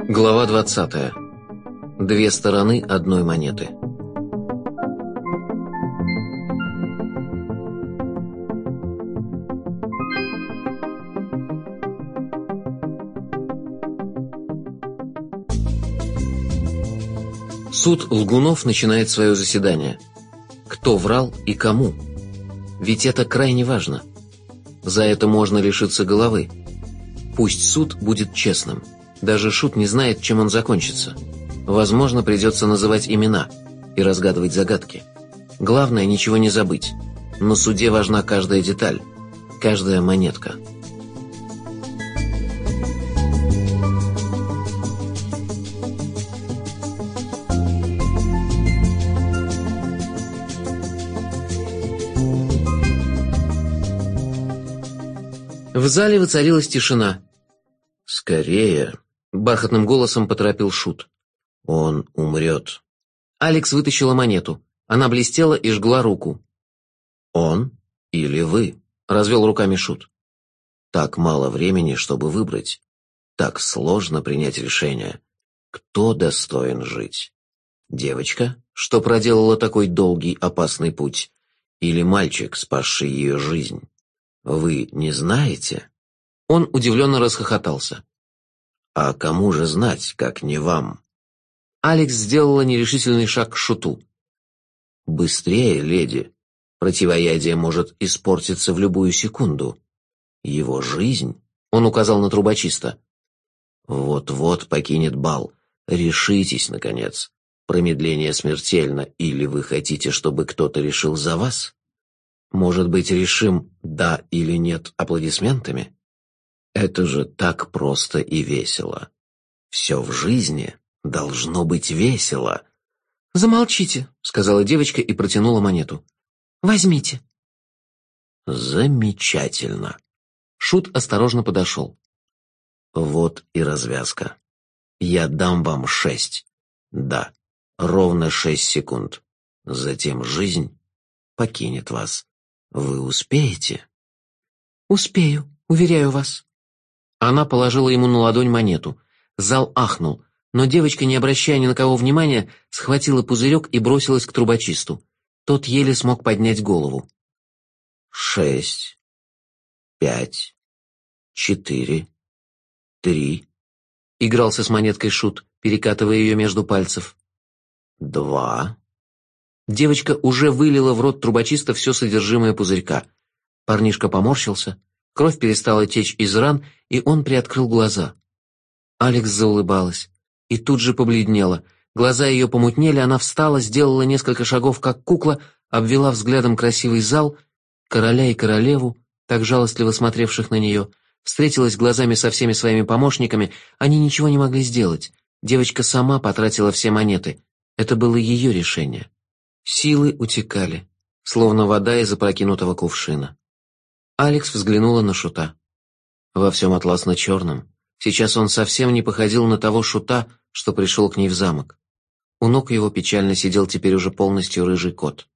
Глава 20. Две стороны одной монеты. Суд лгунов начинает свое заседание. Кто врал и кому? Ведь это крайне важно. За это можно лишиться головы. Пусть суд будет честным. Даже шут не знает, чем он закончится. Возможно, придется называть имена и разгадывать загадки. Главное, ничего не забыть. На суде важна каждая деталь, каждая монетка. В зале воцарилась тишина. «Скорее!» — бархатным голосом поторопил шут. «Он умрет». Алекс вытащила монету. Она блестела и жгла руку. «Он или вы?» — развел руками шут. «Так мало времени, чтобы выбрать. Так сложно принять решение. Кто достоин жить? Девочка, что проделала такой долгий, опасный путь? Или мальчик, спасший ее жизнь? Вы не знаете?» Он удивленно расхохотался. «А кому же знать, как не вам?» Алекс сделала нерешительный шаг к шуту. «Быстрее, леди. Противоядие может испортиться в любую секунду. Его жизнь...» — он указал на трубочиста. «Вот-вот покинет бал. Решитесь, наконец. Промедление смертельно, или вы хотите, чтобы кто-то решил за вас? Может быть, решим «да» или «нет» аплодисментами? Это же так просто и весело. Все в жизни должно быть весело». «Замолчите», — сказала девочка и протянула монету. «Возьмите». «Замечательно». Шут осторожно подошел. «Вот и развязка. Я дам вам 6. Да, ровно 6 секунд. Затем жизнь покинет вас. Вы успеете?» «Успею, уверяю вас». Она положила ему на ладонь монету. Зал ахнул, но девочка, не обращая ни на кого внимания, схватила пузырек и бросилась к трубочисту. Тот еле смог поднять голову. 6, 5, 4, 3. Игрался с монеткой шут, перекатывая ее между пальцев. 2. Девочка уже вылила в рот трубочиста все содержимое пузырька. Парнишка поморщился, кровь перестала течь из ран, и он приоткрыл глаза. Алекс заулыбалась и тут же побледнела. Глаза ее помутнели, она встала, сделала несколько шагов, как кукла, обвела взглядом красивый зал, короля и королеву, так жалостливо смотревших на нее, встретилась глазами со всеми своими помощниками. Они ничего не могли сделать. Девочка сама потратила все монеты. Это было ее решение. Силы утекали, словно вода из опрокинутого кувшина. Алекс взглянула на шута. Во всем атласно-черном. Сейчас он совсем не походил на того шута, что пришел к ней в замок. У ног его печально сидел теперь уже полностью рыжий кот.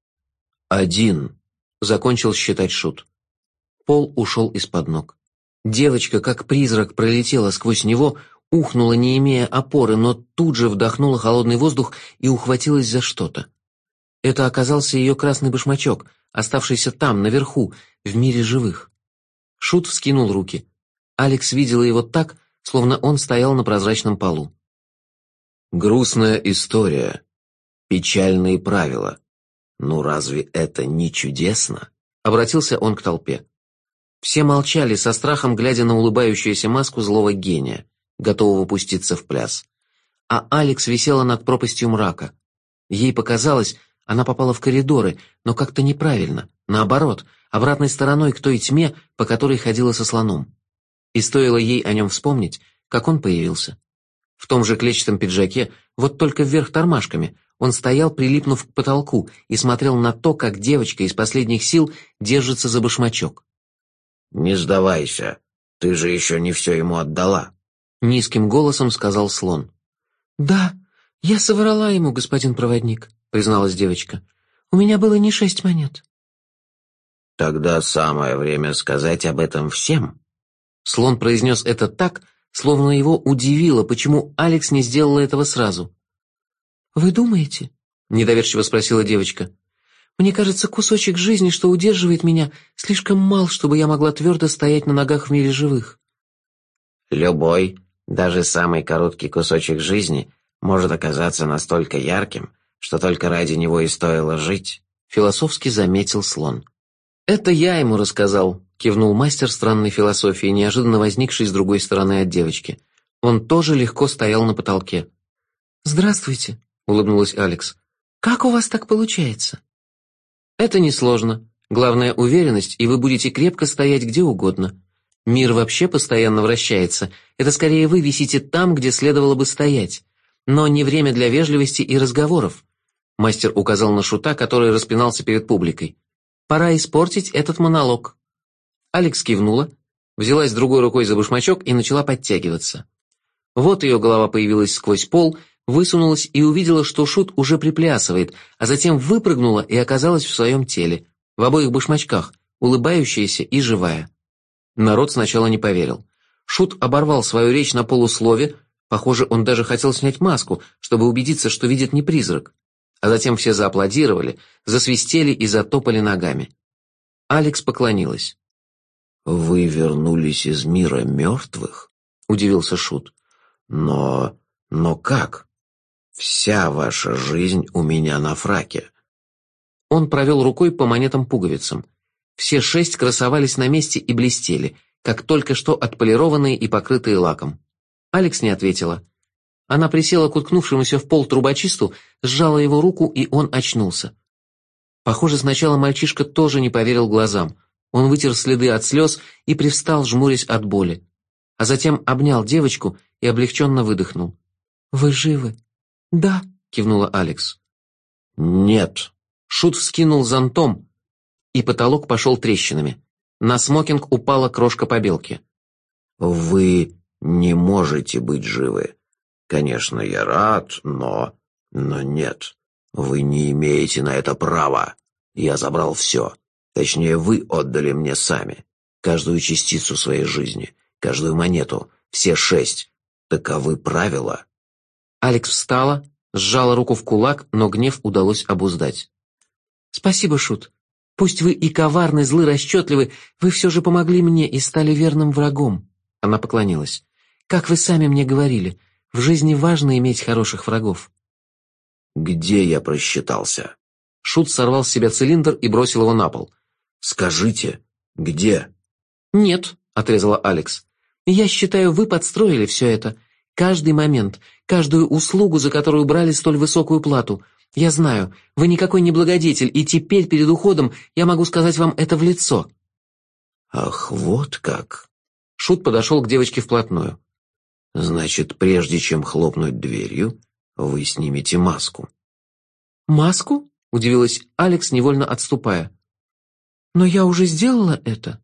1. Закончил считать шут. Пол ушел из-под ног. Девочка, как призрак, пролетела сквозь него, ухнула, не имея опоры, но тут же вдохнула холодный воздух и ухватилась за что-то. Это оказался ее красный башмачок, оставшийся там, наверху, в мире живых. Шут вскинул руки. Алекс видела его так, словно он стоял на прозрачном полу. «Грустная история. Печальные правила. Ну разве это не чудесно?» Обратился он к толпе. Все молчали, со страхом глядя на улыбающуюся маску злого гения, готового пуститься в пляс. А Алекс висела над пропастью мрака. Ей показалось, она попала в коридоры, но как-то неправильно, наоборот, обратной стороной к той тьме, по которой ходила со слоном. И стоило ей о нем вспомнить, как он появился. В том же клетчатом пиджаке, вот только вверх тормашками, он стоял, прилипнув к потолку, и смотрел на то, как девочка из последних сил держится за башмачок. «Не сдавайся, ты же еще не все ему отдала», — низким голосом сказал слон. «Да, я соврала ему, господин проводник», — призналась девочка. «У меня было не 6 монет». «Тогда самое время сказать об этом всем». Слон произнес это так, словно его удивило, почему Алекс не сделала этого сразу. «Вы думаете?» — недоверчиво спросила девочка. «Мне кажется, кусочек жизни, что удерживает меня, слишком мал, чтобы я могла твердо стоять на ногах в мире живых». Любой, даже самый короткий кусочек жизни может оказаться настолько ярким, что только ради него и стоило жить, философски заметил слон. «Это я ему рассказал», — кивнул мастер странной философии, неожиданно возникший с другой стороны от девочки. Он тоже легко стоял на потолке. «Здравствуйте», — улыбнулась Алекс. «Как у вас так получается?» «Это несложно. Главное — уверенность, и вы будете крепко стоять где угодно. Мир вообще постоянно вращается. Это скорее вы висите там, где следовало бы стоять. Но не время для вежливости и разговоров». Мастер указал на Шута, который распинался перед публикой. «Пора испортить этот монолог». Алекс кивнула, взялась другой рукой за башмачок и начала подтягиваться. Вот ее голова появилась сквозь пол, высунулась и увидела, что Шут уже приплясывает, а затем выпрыгнула и оказалась в своем теле, в обоих башмачках, улыбающаяся и живая. Народ сначала не поверил. Шут оборвал свою речь на полуслове, похоже, он даже хотел снять маску, чтобы убедиться, что видит не призрак. А затем все зааплодировали, засвистели и затопали ногами. Алекс поклонилась. «Вы вернулись из мира мертвых?» — удивился Шут. «Но как? Вся ваша жизнь у меня на фраке». Он провел рукой по монетам-пуговицам. Все 6 красовались на месте и блестели, как только что отполированные и покрытые лаком. Алекс не ответила. Она присела к уткнувшемуся в пол трубочисту, сжала его руку, и он очнулся. Похоже, сначала мальчишка тоже не поверил глазам. Он вытер следы от слез и привстал, жмурясь от боли. А затем обнял девочку и облегченно выдохнул. «Вы живы?» «Да», — кивнула Алекс. «Нет». Шут вскинул зонтом, и потолок пошел трещинами. На смокинг упала крошка побелки. «Вы не можете быть живы. Конечно, я рад, но нет. Вы не имеете на это права. Я забрал все. Точнее, вы отдали мне сами. Каждую частицу своей жизни, каждую монету, все 6. Таковы правила». Алекс встала, сжала руку в кулак, но гнев удалось обуздать. «Спасибо, Шут. Пусть вы и коварны, злы, расчетливы, вы все же помогли мне и стали верным врагом». Она поклонилась. «Как вы сами мне говорили, в жизни важно иметь хороших врагов». «Где я просчитался?» Шут сорвал с себя цилиндр и бросил его на пол. «Скажите, где?» «Нет», — отрезала Алекс. «Я считаю, вы подстроили все это. Каждый момент, каждую услугу, за которую брали столь высокую плату. Я знаю, вы никакой не благодетель, и теперь перед уходом я могу сказать вам это в лицо». «Ах, вот как!» Шут подошел к девочке вплотную. «Значит, прежде чем хлопнуть дверью, вы снимете маску». «Маску?» — удивилась Алекс, невольно отступая. «Но я уже сделала это».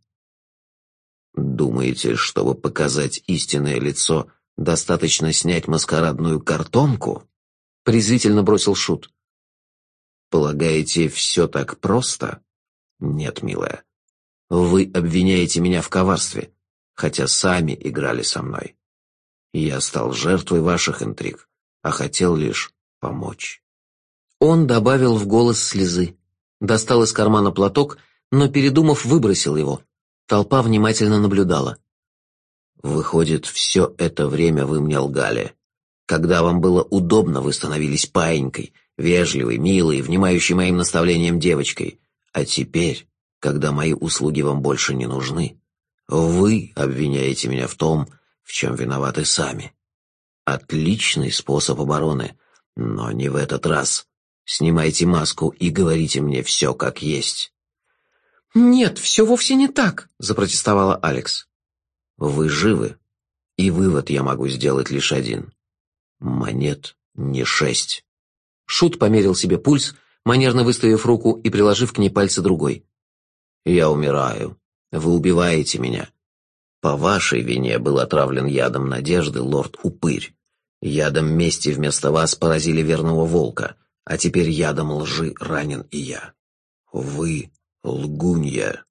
«Думаете, чтобы показать истинное лицо, достаточно снять маскарадную картонку?» — презрительно бросил Шут. «Полагаете, все так просто? Нет, милая. Вы обвиняете меня в коварстве, хотя сами играли со мной. Я стал жертвой ваших интриг, а хотел лишь помочь». Он добавил в голос слезы. Достал из кармана платок, но, передумав, выбросил его. Толпа внимательно наблюдала. «Выходит, все это время вы мне лгали. Когда вам было удобно, вы становились паинькой, вежливой, милой, внимающей моим наставлениям девочкой. А теперь, когда мои услуги вам больше не нужны, вы обвиняете меня в том, в чем виноваты сами. Отличный способ обороны, но не в этот раз. Снимайте маску и говорите мне все как есть». «Нет, все вовсе не так», — запротестовала Алекс. «Вы живы, и вывод я могу сделать лишь один. Монет не 6». Шут померил себе пульс, манерно выставив руку и приложив к ней пальцы другой. «Я умираю. Вы убиваете меня. По вашей вине был отравлен ядом надежды лорд-упырь. Ядом мести вместо вас поразили верного волка, а теперь ядом лжи ранен и я. Вы лгунья».